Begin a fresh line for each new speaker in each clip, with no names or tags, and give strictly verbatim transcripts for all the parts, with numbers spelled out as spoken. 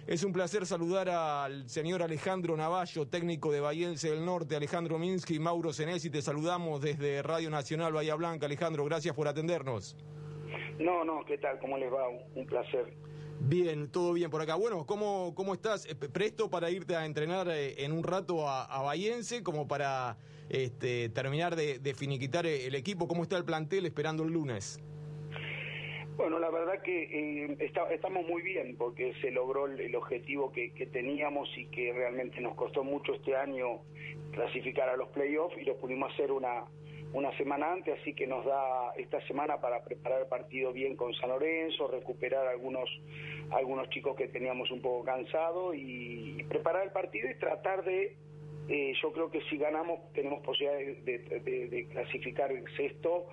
Es un placer saludar al señor Alejandro Navallo, técnico de Bahiense del Norte, Alejandro Minsky y Mauro Senesi. Te saludamos desde Radio Nacional Bahía Blanca. Alejandro, gracias por atendernos.
No, no, ¿qué tal? ¿Cómo les va? Un placer.
Bien, todo bien por acá. Bueno, ¿cómo, cómo estás? ¿Presto para irte a entrenar en un rato a, a Bahiense, como para este, terminar de, de finiquitar el equipo? ¿Cómo está el plantel esperando el lunes?
Bueno, la verdad que eh, está, estamos muy bien porque se logró el, el objetivo que, que teníamos y que realmente nos costó mucho este año clasificar a los playoffs, y lo pudimos hacer una, una semana antes, así que nos da esta semana para preparar el partido bien con San Lorenzo, recuperar algunos, algunos chicos que teníamos un poco cansados y preparar el partido y tratar de... Eh, yo creo que si ganamos tenemos posibilidad de, de, de, de clasificar el sexto,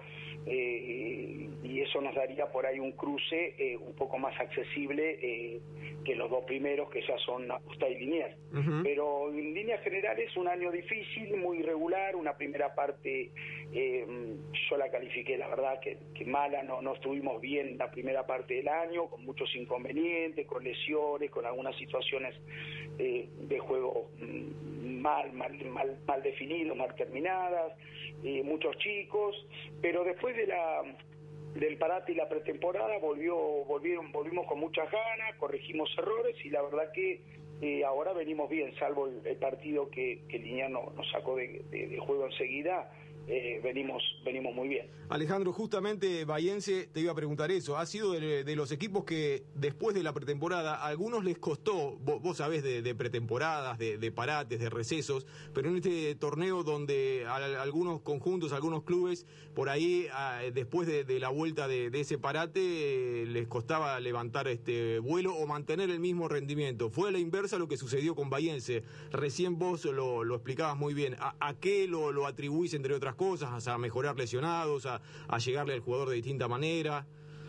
eh, y eso nos daría por ahí un cruce eh, un poco más accesible eh, que los dos primeros, que ya son Aposta y Liniers. Uh-huh. Pero en líneas generales es un año difícil, muy irregular. Una primera parte eh, yo la califiqué, la verdad, que, que mala, no, no estuvimos bien la primera parte del año, con muchos inconvenientes, con lesiones, con algunas situaciones eh, de juego mm, mal Mal, mal, mal definidos, mal terminadas, eh, muchos chicos, pero después de la del parate y la pretemporada volvió volvieron volvimos con muchas ganas, corregimos errores y la verdad que eh, ahora venimos bien, salvo el, el partido que, que Liniano nos sacó de, de, de juego enseguida. Eh, venimos venimos muy bien.
Alejandro, justamente Bahiense te iba a preguntar eso. Ha sido de, de los equipos que después de la pretemporada a algunos les costó, vos, vos sabés de, de pretemporadas, de, de parates, de recesos, pero en este torneo donde a, a algunos conjuntos, algunos clubes, por ahí a, después de, de la vuelta de, de ese parate eh, les costaba levantar este vuelo o mantener el mismo rendimiento. Fue a la inversa lo que sucedió con Bahiense. Recién vos lo, lo explicabas muy bien. ¿A, a qué lo, lo atribuís, entre otras cosas, a mejorar lesionados, a, a llegarle al jugador de distinta manera?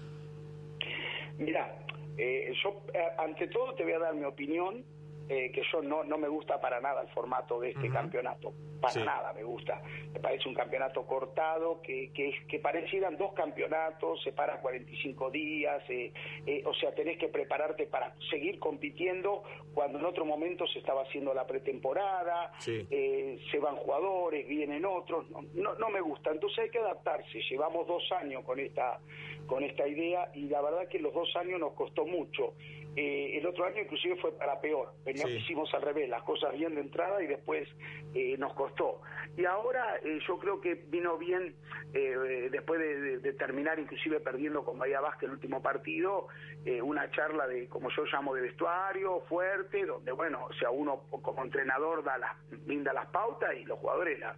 Mira, eh, yo eh, ante todo te voy a dar mi opinión, eh, que yo no, no me gusta para nada el formato de este uh-huh. campeonato, para sí. nada me gusta, me parece un campeonato cortado, que, que, que parecieran dos campeonatos, se para cuarenta y cinco días, eh, eh, o sea, tenés que prepararte para seguir compitiendo cuando en otro momento se estaba haciendo la pretemporada, sí. eh, se van jugadores, vienen otros, no, no, no me gusta, entonces hay que adaptarse. Llevamos dos años con esta, con esta idea y la verdad que los dos años nos costó mucho. Eh, el otro año inclusive fue para peor, veníamos, sí. hicimos al revés, las cosas bien de entrada y después eh, nos costó. Y ahora eh, yo creo que vino bien, eh, después de, de, de terminar inclusive perdiendo con Bahía Vázquez el último partido, eh, una charla de, como yo llamo, de vestuario fuerte, donde bueno, o sea, uno como entrenador da las, brinda las pautas y los jugadores la,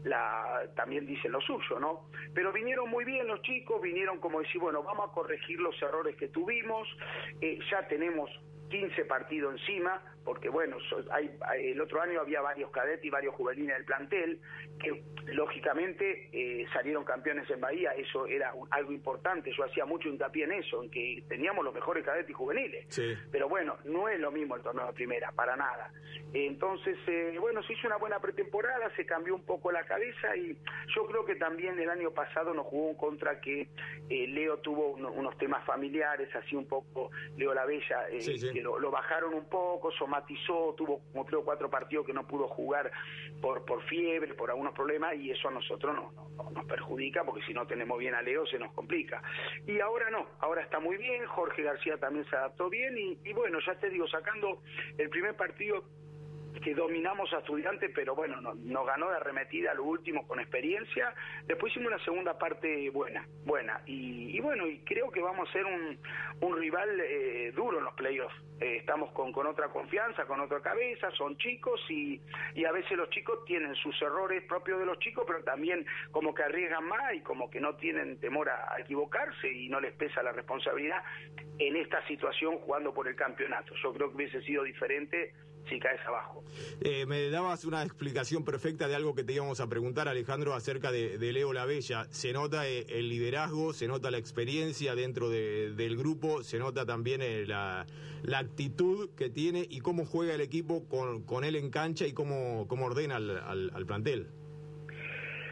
la, también dicen lo suyo, ¿no? Pero vinieron muy bien los chicos, vinieron como decir, bueno, vamos a corregir los errores que tuvimos, eh, ya tenemos quince partidos encima, porque bueno, hay, hay, el otro año había varios cadetes y varios juveniles del plantel, que lógicamente eh, salieron campeones en Bahía, eso era un, algo importante, yo hacía mucho hincapié en eso, en que teníamos los mejores cadetes y juveniles, sí. pero bueno, no es lo mismo el torneo de primera, para nada. Entonces, eh, bueno, se hizo una buena pretemporada, se cambió un poco la cabeza y yo creo que también el año pasado nos jugó en contra que eh, Leo tuvo uno, unos temas familiares, así un poco, Leo La Bella, eh, sí, sí. que lo, lo bajaron un poco, somatizó, tuvo como tres o cuatro partidos que no pudo jugar por por fiebre, por algunos problemas, y eso a nosotros no, no, nos perjudica, porque si no tenemos bien a Leo se nos complica. Y ahora no, ahora está muy bien, Jorge García también se adaptó bien, y, y bueno, ya te digo, sacando el primer partido que dominamos a Estudiantes, pero bueno, nos no ganó de arremetida lo último con experiencia. Después hicimos una segunda parte buena, buena, y, y bueno, y creo que vamos a ser un, un rival eh, duro en los playoffs. Eh, estamos con, con otra confianza, con otra cabeza, son chicos y, y a veces los chicos tienen sus errores propios de los chicos, pero también como que arriesgan más y como que no tienen temor a, a equivocarse y no les pesa la responsabilidad en esta situación jugando por el campeonato. Yo creo que hubiese sido diferente si caes abajo.
Eh, me dabas una explicación perfecta de algo que te íbamos a preguntar, Alejandro, acerca de, de Leo La Bella. Se nota eh, el liderazgo, se nota la experiencia dentro de, del grupo, se nota también eh, la, la actitud que tiene y cómo juega el equipo con, con él en cancha y cómo, cómo ordena al, al, al plantel.
Yo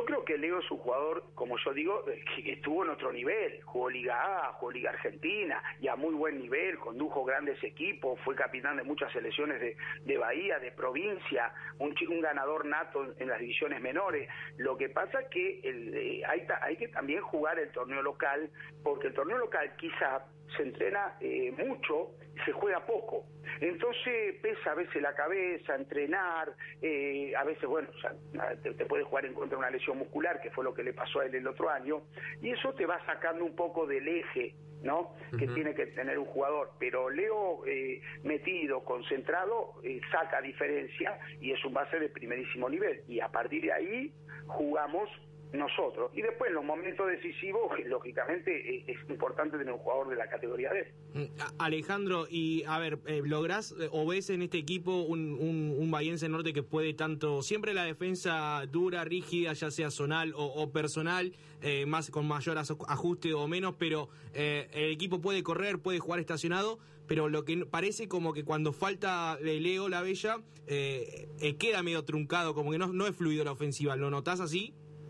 yo creo que Leo es un jugador, como yo digo, que estuvo en otro nivel, jugó Liga A, jugó Liga Argentina, y a muy buen nivel, condujo grandes equipos, fue capitán de muchas selecciones de, de Bahía, de provincia, un, un ganador nato en las divisiones menores. Lo que pasa es que el, eh, hay, hay que también jugar el torneo local, porque el torneo local quizá se entrena eh, mucho, se juega poco. Entonces pesa a veces la cabeza, entrenar, eh, a veces, bueno, o sea, te, te puede jugar en contra de una lesión muscular, que fue lo que le pasó a él el otro año, y eso te va sacando un poco del eje, ¿no? Uh-huh. Que tiene que tener un jugador. Pero Leo, eh, metido, concentrado, eh, saca diferencia y es un base de primerísimo nivel. Y a partir de ahí jugamos nosotros. Y después, en los momentos decisivos, lógicamente, es importante tener un jugador de la categoría D.
Alejandro, y a ver, eh, ¿lográs eh, o ves en este equipo un, un, un Bahiense Norte que puede tanto, siempre la defensa dura, rígida, ya sea zonal o, o personal, eh, más con mayor ajuste o menos, pero eh, el equipo puede correr, puede jugar estacionado, pero lo que parece como que cuando falta de Leo La Bella, eh, eh, queda medio truncado, como que no, no es fluido la ofensiva. ¿Lo notás así?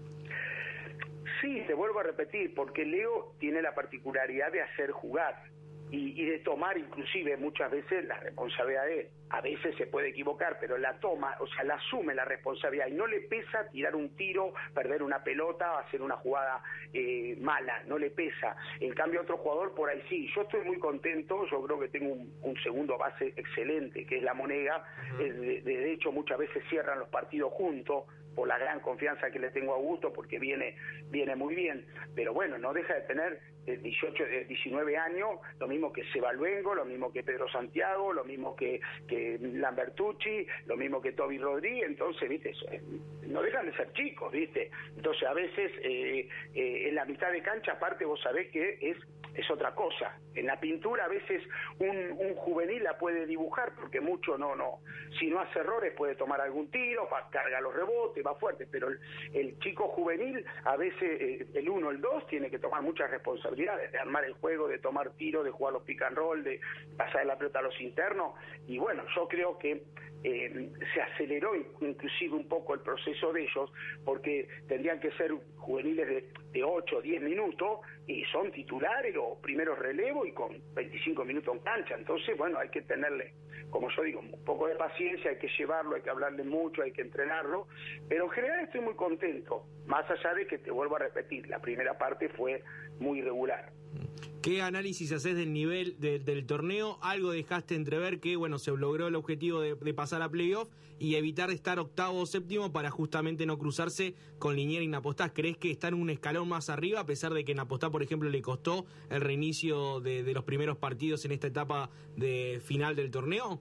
Sí, te vuelvo a repetir, porque Leo tiene la particularidad de hacer jugar y, y de tomar inclusive muchas veces la responsabilidad de él. A veces se puede equivocar, pero la toma, o sea, la asume la responsabilidad y no le pesa tirar un tiro, perder una pelota, hacer una jugada eh, mala, no le pesa. En cambio, otro jugador por ahí sí. Yo estoy muy contento, yo creo que tengo un, un segundo base excelente, que es La Monega. Uh-huh. eh, de, de hecho, muchas veces cierran los partidos juntos, por la gran confianza que le tengo a Augusto, porque viene viene muy bien, pero bueno, no deja de tener dieciocho, diecinueve años, lo mismo que Seba Luengo, lo mismo que Pedro Santiago, lo mismo que, que Lambertucci, lo mismo que Toby Rodríguez. Entonces, viste, no dejan de ser chicos, viste, entonces a veces eh, eh, en la mitad de cancha, aparte vos sabés que es es otra cosa. En la pintura a veces un, un juvenil la puede dibujar, porque mucho no, no, si no hace errores puede tomar algún tiro, carga los rebotes, va fuerte, pero el, el chico juvenil a veces eh, el uno, el dos tiene que tomar muchas responsabilidades, de armar el juego, de tomar tiro, de jugar los pick and roll, de pasar la pelota a los internos, y bueno, yo creo que Eh, se aceleró inclusive un poco el proceso de ellos, porque tendrían que ser juveniles de, de ocho o diez minutos y son titulares o primeros relevos y con veinticinco minutos en cancha. Entonces, bueno, hay que tenerle, como yo digo, un poco de paciencia, hay que llevarlo, hay que hablarle mucho, hay que entrenarlo, pero en general estoy muy contento, más allá de que, te vuelvo a repetir, la primera parte fue muy irregular.
¿Qué análisis haces del nivel de, del torneo? Algo dejaste entrever que, bueno, se logró el objetivo de, de pasar a playoff y evitar estar octavo o séptimo para justamente no cruzarse con Liniers y Napostá. ¿Crees que están un escalón más arriba, a pesar de que Napostá, por ejemplo, le costó el reinicio de, de los primeros partidos en esta etapa de final del torneo?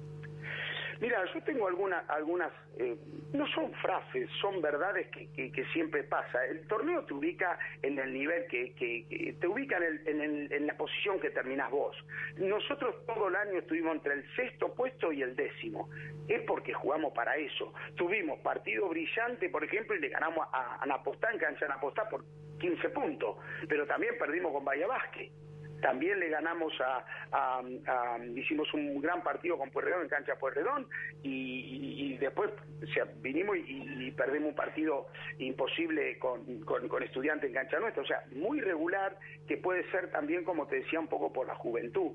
Mira, yo tengo alguna, algunas, eh, no son frases, son verdades que, que, que siempre pasa. El torneo te ubica en el nivel que, que, que te ubica en, el, en, el, en la posición que terminás vos. Nosotros todo el año estuvimos entre el sexto puesto y el décimo. Es porque jugamos para eso. Tuvimos partido brillante, por ejemplo, y le ganamos a, a Napostá en cancha de Napostá por quince puntos, pero también perdimos con Bahía Vázquez. También le ganamos a, a, a, hicimos un gran partido con Pueyrredón en cancha Pueyrredón y, y, y después o sea, vinimos y, y perdimos un partido imposible con, con, con Estudiantes en cancha nuestra. O sea, muy regular, que puede ser también, como te decía, un poco por la juventud.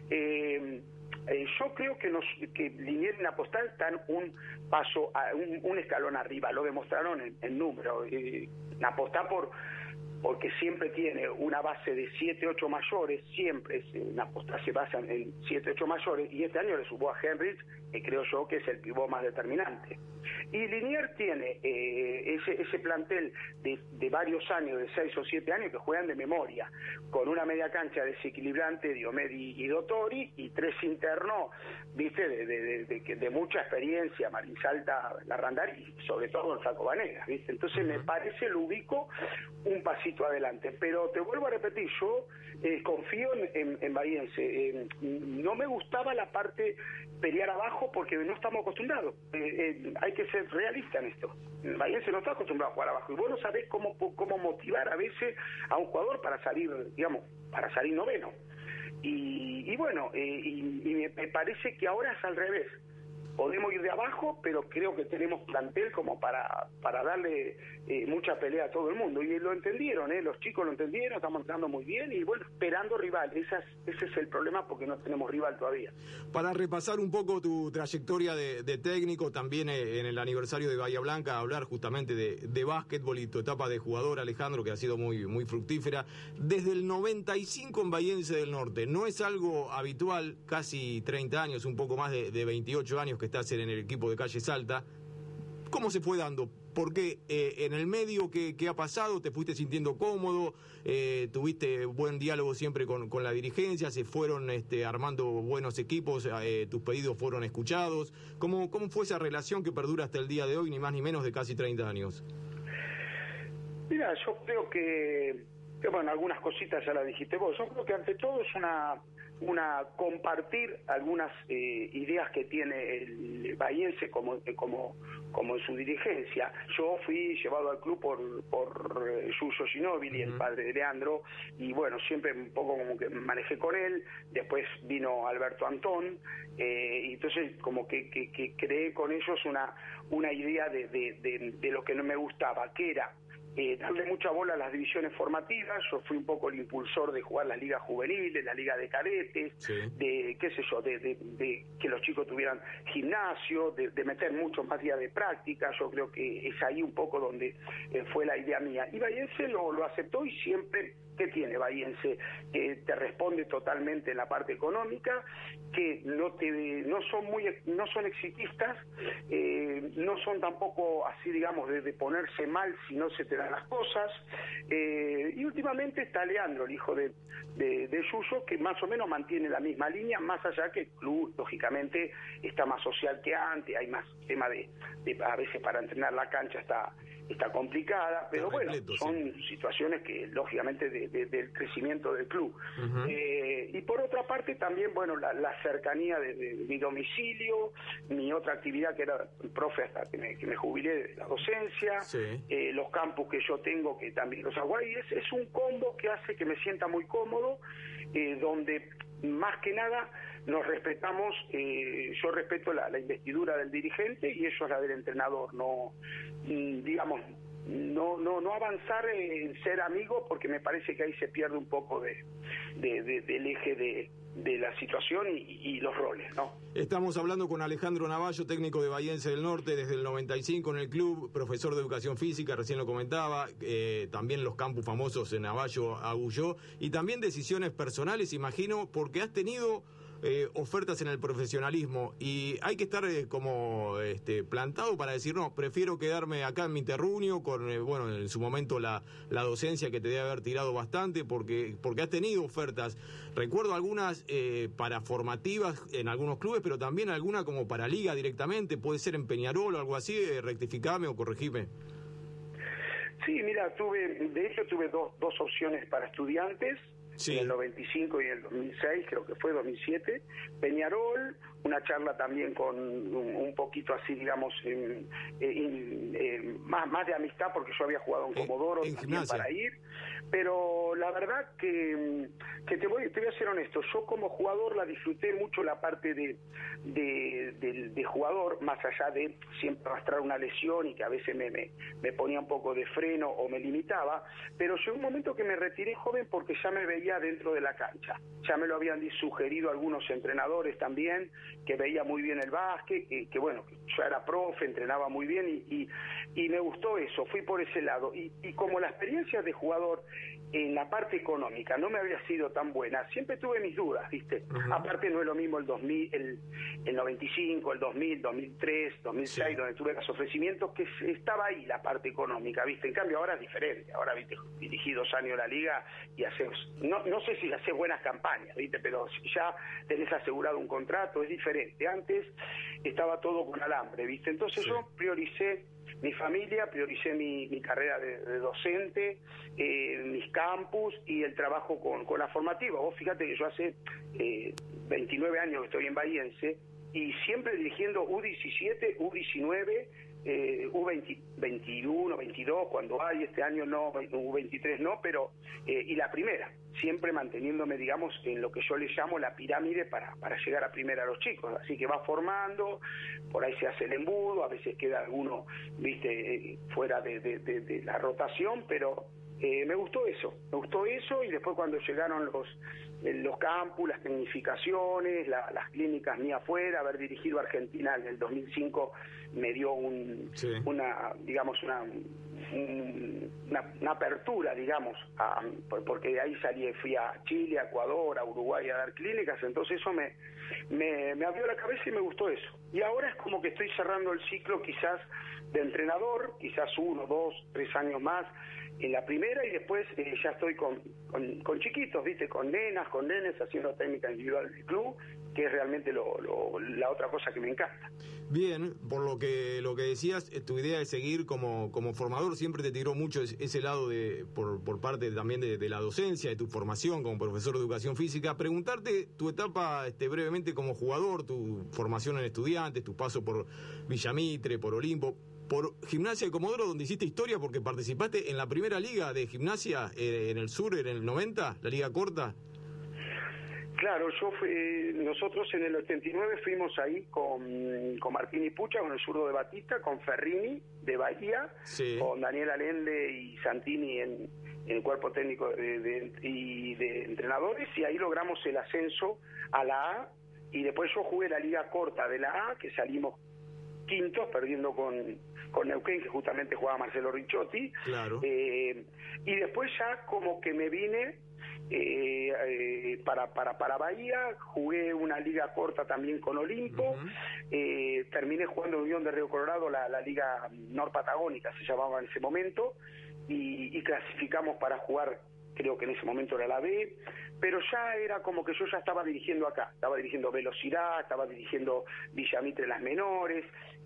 Eh, eh, yo creo que, nos, que Liniers y Napostá están un paso, a, un, un escalón arriba, lo demostraron en, en número. Eh, Napostá por... porque siempre tiene una base de siete, ocho mayores, siempre Napostá se basa en siete, ocho mayores, y este año le subió a Henrich, que creo yo que es el pivot más determinante. Y Liniers tiene eh, ese, ese plantel de, de varios años, de seis o siete años, que juegan de memoria, con una media cancha desequilibrante, Diomedi y Dottori, y tres internos, viste, de, de, de, de, de mucha experiencia, Marín Salta, Larrandar, y sobre todo el Flaco Vanegas, viste. Entonces me parece, lo ubico un pasito adelante, pero te vuelvo a repetir, yo eh, confío en, en, en Bahiense. Eh, no me gustaba la parte pelear abajo porque no estamos acostumbrados. Eh, eh, hay que ser realista en esto. Bahiense no está acostumbrado a jugar abajo y vos no sabés cómo, cómo motivar a veces a un jugador para salir, digamos, para salir noveno. Y, y bueno, eh, y, y me parece que ahora es al revés, podemos ir de abajo, pero creo que tenemos plantel como para para darle eh, mucha pelea a todo el mundo, y lo entendieron, ¿eh? Los chicos lo entendieron, estamos entrando muy bien, y bueno, esperando rival, ese es, ese es el problema, porque no tenemos rival todavía.
Para repasar un poco tu trayectoria de, de técnico, también eh, en el aniversario de Bahía Blanca, hablar justamente de, de básquetbol y tu etapa de jugador, Alejandro, que ha sido muy, muy fructífera, desde el noventa y cinco en Bahiense del Norte, no es algo habitual, casi treinta años, un poco más de, de veintiocho años que estás en el equipo de Calle Salta. ¿Cómo se fue dando? Porque eh, en el medio que, que ha pasado te fuiste sintiendo cómodo, eh, tuviste buen diálogo siempre con, con la dirigencia, se fueron este, armando buenos equipos, eh, tus pedidos fueron escuchados. ¿Cómo, ¿Cómo fue esa relación que perdura hasta el día de hoy, ni más ni menos de casi treinta años?
Mira, yo creo que, que bueno, algunas cositas ya las dijiste vos. Yo creo que ante todo es una... una compartir algunas eh, ideas que tiene el bahiense como como como en su dirigencia. Yo fui llevado al club por por eh, Yuyo Ginóbili, uh-huh. el padre de Leandro, y bueno, siempre un poco como que manejé con él. Después vino Alberto Antón, eh, y entonces como que, que, que creé con ellos una una idea de, de, de, de lo que no me gustaba, que era Eh, darle mucha bola a las divisiones formativas. Yo fui un poco el impulsor de jugar las ligas juveniles, la liga de cadetes, sí. de qué sé yo, de, de, de que los chicos tuvieran gimnasio, de, de meter muchos más días de práctica. Yo creo que es ahí un poco donde eh, fue la idea mía. Y Bahiense lo, lo aceptó, y siempre, ¿qué tiene Bahiense? Eh, te responde totalmente en la parte económica, que no te no son muy no son exitistas, eh, no son tampoco así, digamos, de, de ponerse mal si no se te dan las cosas, eh, y últimamente está Leandro, el hijo de, de, de Yuyo, que más o menos mantiene la misma línea, más allá que el club, lógicamente, está más social que antes, hay más tema de, de a veces para entrenar la cancha está está complicada, pero está bueno, repleto, son sí. situaciones que lógicamente de, de, del crecimiento del club. Uh-huh. eh, y por otra parte también, bueno, la, la cercanía de, de mi domicilio, mi otra actividad que era profe hasta que me, que me jubilé de la docencia, sí. eh, los campus que yo tengo, que también los hago ahí, es, es un combo que hace que me sienta muy cómodo, eh, donde más que nada nos respetamos, eh, yo respeto la, la investidura del dirigente y ellos la del entrenador, no, digamos, no no no avanzar en ser amigos, porque me parece que ahí se pierde un poco de, de, de del eje de, de la situación y, y los roles, ¿no?
Estamos hablando con Alejandro Navallo, técnico de Bahiense del Norte desde el noventa y cinco en el club, profesor de educación física, recién lo comentaba, eh, también los campus famosos en Navallo, Agulló, y también decisiones personales, imagino, porque has tenido Eh, ofertas en el profesionalismo, y hay que estar eh, como este, plantado para decir, no, prefiero quedarme acá en mi terruño con, eh, bueno, en su momento la, la docencia, que te debe haber tirado bastante, porque porque has tenido ofertas. Recuerdo algunas eh, para formativas en algunos clubes, pero también alguna como para liga directamente, puede ser en Peñarol o algo así, eh, rectificame o corregime.
Sí, mira, tuve, de hecho tuve dos, dos opciones para estudiantes, sí. en el noventa y cinco y en el dos mil seis, creo que fue dos mil siete, Peñarol, una charla también con un, un poquito así, digamos, en, en, en, más, más de amistad, porque yo había jugado en Comodoro en, también en para ir, pero la verdad que, que te, voy, te voy a ser honesto, yo como jugador la disfruté mucho, la parte de, de, de, de jugador, más allá de siempre arrastrar una lesión y que a veces me, me, me ponía un poco de freno o me limitaba, pero llegó un momento que me retiré joven porque ya me veía dentro de la cancha, ya me lo habían sugerido algunos entrenadores también, que veía muy bien el básquet, que, que bueno, yo era profe, entrenaba muy bien y, y, y me gustó eso, fui por ese lado. Y, y como la experiencia de jugador en la parte económica no me había sido tan buena, siempre tuve mis dudas, ¿viste? Uh-huh. Aparte no es lo mismo el dos mil, el, el noventa y cinco, el dos mil, dos mil tres, dos mil seis, sí. donde tuve los ofrecimientos, que estaba ahí la parte económica, ¿viste? En cambio ahora es diferente, ahora, ¿viste? Dirigí dos años la liga y haces, no, no sé si haces buenas campañas, ¿viste? Pero ya tenés asegurado un contrato, es diferente. Antes estaba todo con alambre, ¿viste? Entonces sí. yo prioricé mi familia, prioricé mi, mi carrera de, de docente, eh, mis campus y el trabajo con, con la formativa. Vos fíjate que yo hace eh, veintinueve años que estoy en Bahiense y siempre dirigiendo U diecisiete, U diecinueve, eh, U veinte, veintiuno, veintidós, cuando hay, este año no, U veintitrés no, pero, eh, y la primera, siempre manteniéndome, digamos, en lo que yo le llamo la pirámide para, para llegar a primera a los chicos, así que va formando, por ahí se hace el embudo, a veces queda alguno, viste, fuera de, de, de, de la rotación, pero eh, me gustó eso, me gustó eso, y después cuando llegaron los los campus, las tecnificaciones, la, las clínicas ni afuera, haber dirigido a Argentina en el dos mil cinco me dio un, sí. una, digamos, una, un, una, una apertura, digamos, a, porque de ahí salí, fui a Chile, a Ecuador, a Uruguay a dar clínicas, entonces eso me, me, me abrió la cabeza y me gustó eso. Y ahora es como que estoy cerrando el ciclo quizás de entrenador, quizás uno, dos, tres años más, en la primera, y después eh, ya estoy con, con, con chiquitos, ¿viste? Con nenas, con nenes, haciendo técnica individual del club, que es realmente lo, lo, la otra cosa que me encanta.
Bien, por lo que lo que decías, tu idea de seguir como, como formador, siempre te tiró mucho ese lado de por, por parte también de, de la docencia, de tu formación como profesor de educación física. Preguntarte tu etapa este, brevemente como jugador, tu formación en estudiantes, tu paso por Villamitre, por Olimpo, por Gimnasia de Comodoro, donde hiciste historia porque participaste en la primera liga de gimnasia eh, en el sur en el noventa, la liga corta.
Claro, yo fui, nosotros en el ochenta y nueve fuimos ahí con, con Martín y Pucha, con el zurdo de Batista, con Ferrini de Bahía, sí. Con Daniel Allende y Santini en, en el cuerpo técnico de, de, y de entrenadores, y ahí logramos el ascenso a la A, y después yo jugué la liga corta de la A, que salimos quintos, perdiendo con, con Neuquén, que justamente jugaba Marcelo Ricciotti.
Claro.
Eh, y después ya como que me vine eh, eh, para, para, para Bahía, jugué una liga corta también con Olimpo, uh-huh. eh, terminé jugando en Unión de Río Colorado, la, la liga norpatagónica se llamaba en ese momento, y, y clasificamos para jugar, creo que en ese momento era la B, pero ya era como que yo ya estaba dirigiendo acá, estaba dirigiendo Velocidad, estaba dirigiendo Villamitre las menores,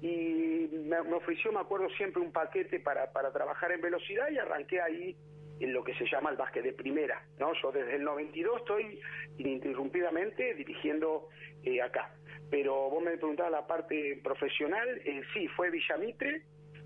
y me, me ofreció, me acuerdo siempre, un paquete para, para trabajar en Velocidad, y arranqué ahí en lo que se llama el básquet de primera, ¿no? Yo desde el noventa y dos estoy ininterrumpidamente dirigiendo eh, acá, pero vos me preguntabas la parte profesional, eh, sí, fue Villamitre.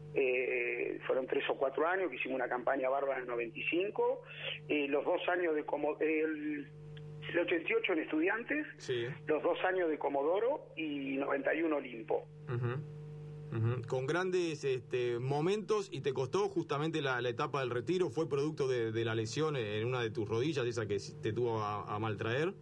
Eh, fueron tres o cuatro años que hicimos una campaña bárbara en el noventa y cinco, eh, los dos años de como el, el ochenta y ocho en Estudiantes,
sí.
Los dos años de Comodoro y noventa y uno Olimpo.
Uh-huh. Uh-huh. Con grandes este, momentos, y te costó justamente la, la etapa del retiro, ¿fue producto de, de la lesión en una de tus rodillas, esa que te tuvo a, a maltraer?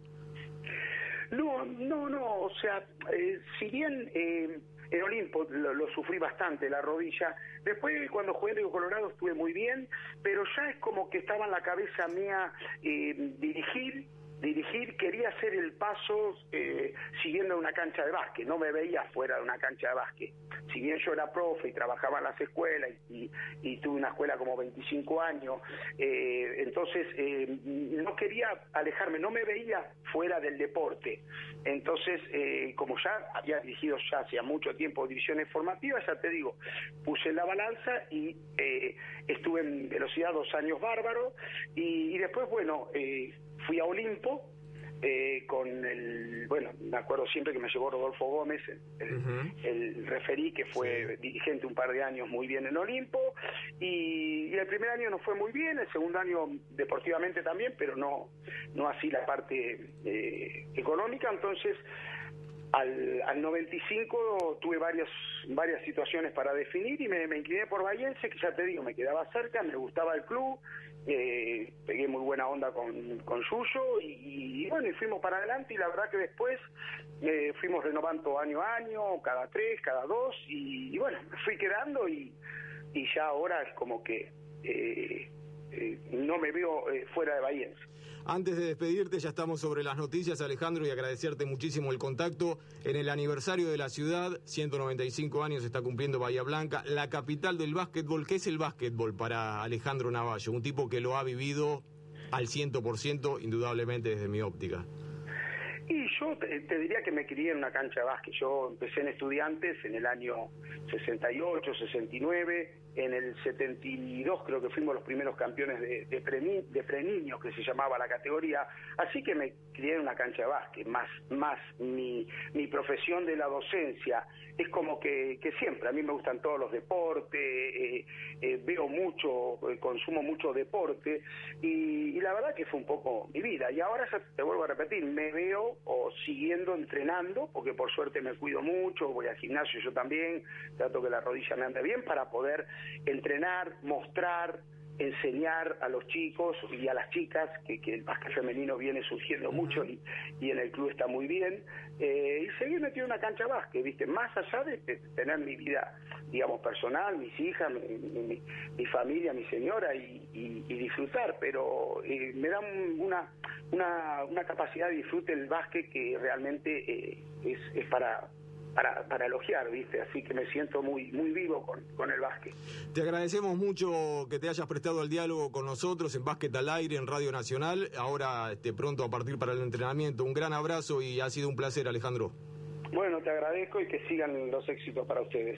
No, no, no, o sea, eh, si bien eh, en Olimpo lo, lo sufrí bastante, la rodilla, después cuando jugué en Río Colorado estuve muy bien, pero ya es como que estaba en la cabeza mía eh, dirigir, dirigir, quería hacer el paso eh, siguiendo una cancha de básquet, no me veía fuera de una cancha de básquet. Si bien yo era profe y trabajaba en las escuelas y, y, y tuve una escuela como veinticinco años, eh, entonces eh, no quería alejarme, no me veía fuera del deporte. Entonces, eh, como ya había dirigido ya hacía mucho tiempo divisiones formativas, ya te digo, puse en la balanza y eh, estuve en Velocidad dos años bárbaros, y, y después, bueno, eh, fui a Olimpo eh, con el, bueno, me acuerdo siempre que me llevó Rodolfo Gómez, el, uh-huh. el referí, que fue sí. dirigente un par de años muy bien en Olimpo, y, y el primer año no fue muy bien, el segundo año deportivamente también, pero no, no así la parte eh, económica. Entonces al, al noventa y cinco tuve varias varias situaciones para definir, y me, me incliné por Bahiense, que ya te digo, me quedaba cerca, me gustaba el club, eh, pegué muy buena onda con, con Yuyo, y, y bueno, y fuimos para adelante, y la verdad que después eh, fuimos renovando año a año, cada tres, cada dos, y, y bueno, me fui quedando, y, y ya ahora es como que eh, eh, no me veo eh, fuera de Bahiense.
Antes de despedirte, ya estamos sobre las noticias, Alejandro, y agradecerte muchísimo el contacto. En el aniversario de la ciudad, ciento noventa y cinco años está cumpliendo Bahía Blanca, la capital del básquetbol. ¿Qué es el básquetbol para Alejandro Navallo? Un tipo que lo ha vivido al cien por ciento, indudablemente, desde mi óptica.
Y yo te, te diría que me crié en una cancha de básquet. Yo empecé en Estudiantes en el año sesenta y ocho, sesenta y nueve, En el setenta y dos creo que fuimos los primeros campeones de, de, pre, de preniños, que se llamaba la categoría, así que me crié en una cancha de básquet, más, más mi, mi profesión de la docencia, es como que, que siempre, a mí me gustan todos los deportes, eh, eh, veo mucho, eh, consumo mucho deporte, y, y la verdad que fue un poco mi vida, y ahora ya te vuelvo a repetir, me veo o siguiendo entrenando, porque por suerte me cuido mucho, voy al gimnasio yo también, trato que la rodilla me ande bien para poder entrenar, mostrar, enseñar a los chicos y a las chicas, que, que el básquet femenino viene surgiendo mucho y, y en el club está muy bien, eh, y seguir metido en una cancha de básquet, ¿viste? Más allá de, de tener mi vida, digamos, personal, mis hijas, mi, mi, mi familia, mi señora, y, y, y disfrutar, pero eh, me da una, una, una capacidad de disfrute del básquet que realmente eh, es, es para... Para, para elogiar, ¿viste? Así que me siento muy muy vivo con, con el básquet.
Te agradecemos mucho que te hayas prestado al diálogo con nosotros en Básquet al Aire, en Radio Nacional. Ahora este, pronto a partir para el entrenamiento. Un gran abrazo y ha sido un placer, Alejandro.
Bueno, te agradezco y que sigan los éxitos para ustedes.